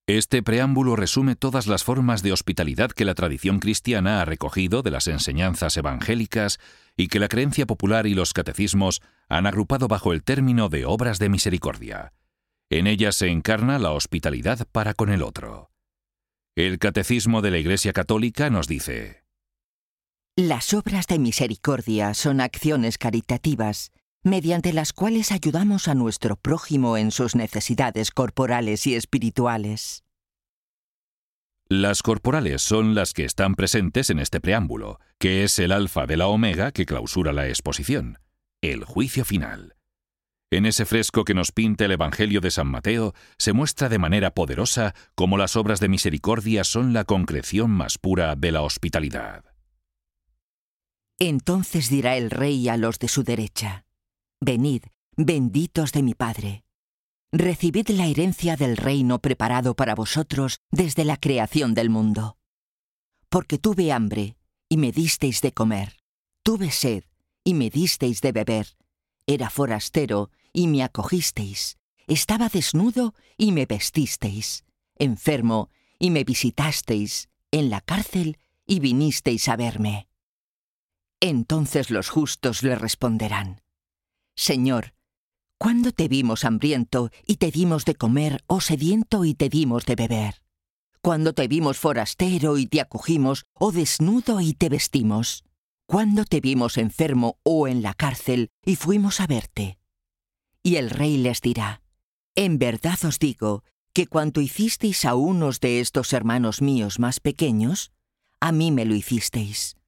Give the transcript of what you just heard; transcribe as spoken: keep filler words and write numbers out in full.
Este preámbulo resume todas las formas de hospitalidad que la tradición cristiana ha recogido de las enseñanzas evangélicas y que la creencia popular y los catecismos han agrupado bajo el término de obras de misericordia. En ellas se encarna la hospitalidad para con el otro. El Catecismo de la Iglesia Católica nos dice: Las obras de misericordia son acciones caritativas, mediante las cuales ayudamos a nuestro prójimo en sus necesidades corporales y espirituales. Las corporales son las que están presentes en este preámbulo, que es el alfa de la omega que clausura la exposición, el juicio final. En ese fresco que nos pinta el Evangelio de San Mateo, se muestra de manera poderosa cómo las obras de misericordia son la concreción más pura de la hospitalidad. Entonces dirá el Rey a los de su derecha: Venid, benditos de mi Padre. Recibid la herencia del reino preparado para vosotros desde la creación del mundo. Porque tuve hambre, y me disteis de comer. Tuve sed, y me disteis de beber. Era forastero, y me acogisteis. Estaba desnudo, y me vestisteis. Enfermo, y me visitasteis. En la cárcel, y vinisteis a verme. Entonces los justos le responderán: Señor, ¿cuándo te vimos hambriento y te dimos de comer, o sediento y te dimos de beber? ¿Cuándo te vimos forastero y te acogimos, o desnudo y te vestimos? ¿Cuándo te vimos enfermo o en la cárcel y fuimos a verte? Y el Rey les dirá: En verdad os digo que cuanto hicisteis a unos de estos hermanos míos más pequeños, a mí me lo hicisteis.